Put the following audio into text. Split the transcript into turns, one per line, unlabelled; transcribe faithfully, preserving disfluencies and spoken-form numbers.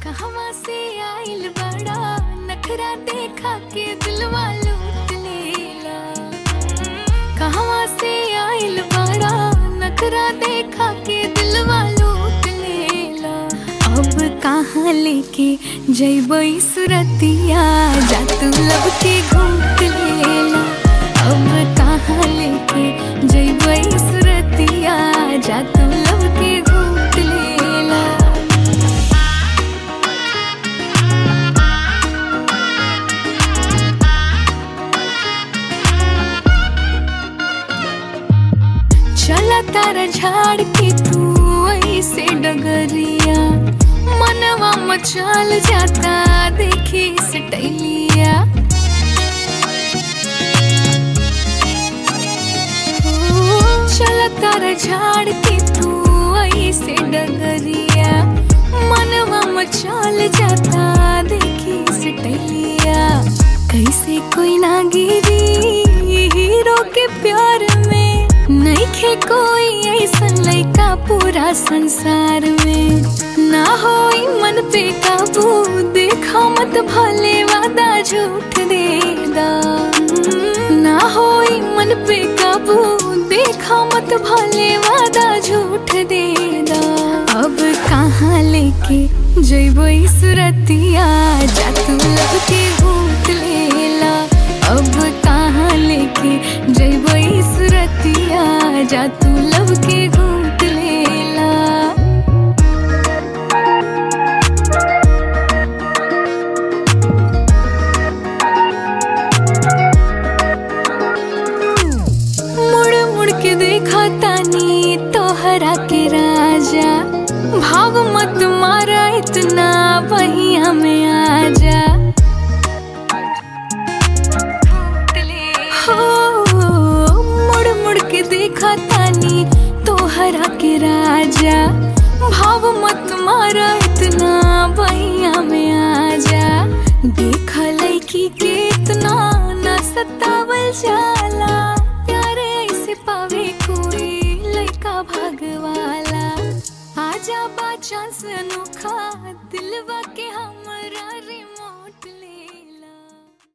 कहवा से आइल बड़ा नखरा देखा के दिलवा लूट लेला। कहवा से आइल बड़ा नखरा देखा के दिलवा लूट लेला। अब कहाँ लेके जइबई सुरतिया जा तू लब के घूट लेला। अब कहाँ लेके जइबई सुरतिया जा तू लब के घूट लेला। चला तारा झाड़ के तू ऐसे डगरिया मनवा मचाल जाता देखी सटैलिया। चला तारा झाड़ के तू ऐसे डगरिया मनवा मचाल जाता देखी सटैलिया। कैसे कोई ना गिरी हीरो के प्यार में नइखे कोई ऐसन लइका पूरा संसार में। ना होई मन पे काबू देखा मत भले वादा झूठ देदा। ना होई मन पे काबू देखा मत भले वादा झूठ देदा। अब कहाँ लेके जइबई सुरतिया जा तू लब के घूट लेला। अब कहाँ लेके जइबई सुरतिया जा तू लब के घूट लेला। मुड़ मुड़ के देखा तानी तोहरा के राजा भाव मत मारा इतना बहिया में आजा। के देखा तानी तोहरा के राजा भाव मत मारा इतना बहिया में आजा। देखा लइकी के इतना ना सतावल जाला प्यारे ऐसे पावे कोई लइका भागवाला। आजा बा चांस अनोखा दिलवा